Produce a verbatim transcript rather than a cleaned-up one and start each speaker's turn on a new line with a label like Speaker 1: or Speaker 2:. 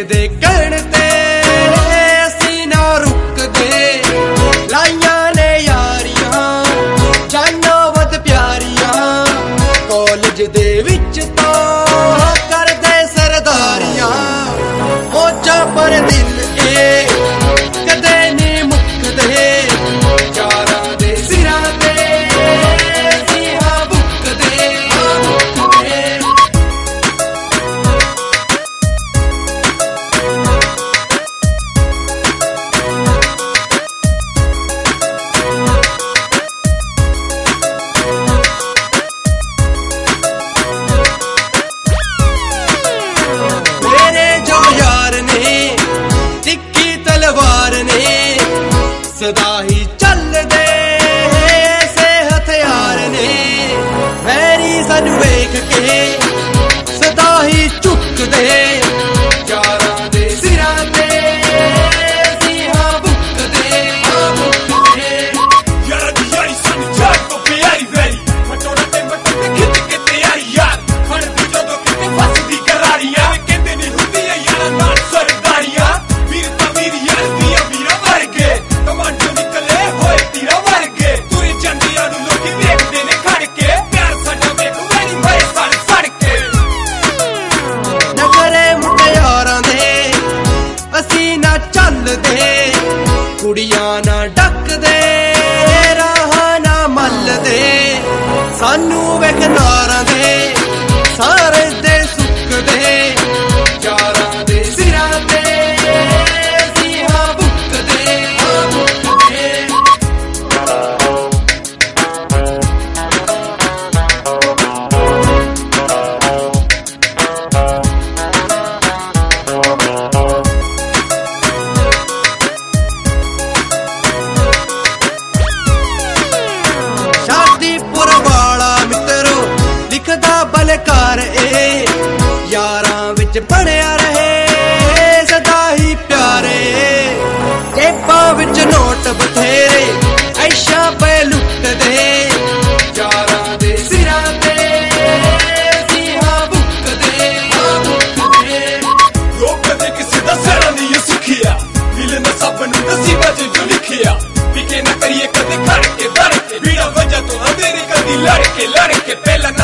Speaker 1: ਕਿਸੇ ਦੇ ਕਹਿਣ ਤੇ ਅਸੀਂ ਨਾ ਰੁਕਦੇ, ਲਾਈਆਂ ਨੇ ਯਾਰੀਆਂ ਜਾਨੋਂ ਵੱਧ ਪਿਆਰੀਆਂ, ਕਾਲਜ ਦੇ ਵਿੱਚ ਤਾਂ ਕਰਦੇ ਸਰਦਾਰੀਆਂ, ਮੌਜਾਂ ਪਰ ਦਿਲ ਇਹ ਕਦੇ ਨਹੀਂ ਮੁੱਕਦੇ, ਯਾਰਾਂ ਦੇ ਸਿਰਾਂ ਤੇ ਅਸੀਂ ਹਾਂ ਬੁੱਕਦੇ, ਬੁੱਕਦੇ। ਸਦਾ ਹੀ ਚੱਲਦੇ ਐਸੇ ਹਥਿਆਰ ਨੇ, ਵੈਰੀ ਸਾਨੂੰ ਵੇਖ ਕੇ ਸਦਾ ਹੀ ਝੁਕਦੇ, ਯਾਰਾਂ ਦੇ ਸਿਰਾਂ ਤੇ ਅਸੀਂ ਹਾਂ ਬੁੱਕਦੇ, ਬੁੱਕਦੇ।
Speaker 2: ਯਾਰਾਂ ਦੀ ਯਾਰੀ ਸਾਨੂੰ ਜਾਗ ਤੋਂ ਪਿਆਰੀ ਵੈਰੀ, ਮਟੋੜਾ ਤੇ ਮਟੋੜ ਤੇ ਖਿੱਚ ਕੇ ਤਿਆਰੀ ਯਾਰ, ਫੜਦੀ ਜਦੋਂ ਕਿਤੇ ਫਸਦੀ ਕਰਾਰੀਆਂ, ਕਹਿੰਦੇ ਨਹੀਂ ਹੁੰਦੀਆਂ ਯਾਰਾਂ ਨਾਲ ਸਰਦਾਰੀਆਂ, ਵੀਰ ਤਾਂ ਵੀਰ ਯਾਰ ਦੀਆਂ ਵੀਰਾਂ ਵਰਗੇ, ਕਮਾਂਡੋ ਨਿਕਲੇ ਹੋਏ ਤੀਰਾਂ ਵਰਗੇ, ਤੁਰੇ ਜਾਂਦਿਆਂ ਨੂੰ ਲੋਕੀ ਵੇਖਦੇ ਨੇ ਖੜ ਕੇ, ਪਿਆਰ ਸਾਡਾ ਵੇਖ ਵੈਰੀ ਹੋਏ ਸੜ ਸੜ ਕੇ।
Speaker 1: ਨਖਰੇ ਮੁਟਿਆਰਾਂ ਦੇ ਅਸੀਂ ਨਾ ਚੱਲਦੇ, ਕੁੜੀਆਂ ਨਾ ਡੱਕਦੇ, ਰਾਹਾਂ ਨਾ ਮੱਲਦੇ, ਸਾਨੂੰ ਵੇਖ ਨਾਰਾਂ ਦੇ ਸਾਰੇ ਦੇ ਸੁੱਕਦੇ, ਯਾਰਾਂ ਦੇ ਸਿਰਾਂ ਤੇ ਅਸੀਂ ਹਾਂ ਬੁੱਕਦੇ, ਬੁੱਕਦੇ। ਸ਼ਾਦੀਪੁਰ ਵਾਲਾ ਮਿੱਤਰੋ ਲਿਖਦਾ ਬਲਕਾਰ ਏ, ਯਾਰਾਂ ਵਿੱਚ ਬਣਿਆ ਰਹੇ ਸਦਾ ਹੀ ਪਿਆਰੇ, ਜੇਬਾਂ ਵਿੱਚ ਨੋਟ ਬਥੇਰੇ ਐਸ਼ਾਂ ਪੈ ਲੁੱਟਦੇ, ਯਾਰਾਂ ਦੇ ਸਿਰਾਂ ਤੇ ਅਸੀਂ ਹਾਂ ਬੁੱਕਦੇ, ਬੁੱਕਦੇ।
Speaker 2: ਲੋਕ ਕਦੇ ਕਿਸੇ ਦਾ ਸਿਰ ਨਹੀਂ ਸੁਖਿਆ, ਮਿਲਣਾ ਸਭ ਨੂੰ ਨਸੀਬਾਂ 'ਚ ਜੋ ਲਿਖਿਆ, ਵਿਕੇ ਨਾ ਕਰੀਏ ਕਦੇ ਖੜ ਕੇ ਧੜ ਕੇ, ਬਿਨਾਂ ਵਜ੍ਹਾ ਤੋਂ ਅੰਧੇਰੇ ਕਦੀ ਲੜ ਕੇ ਲੜ ਕੇ, ਪਹਿਲਾਂ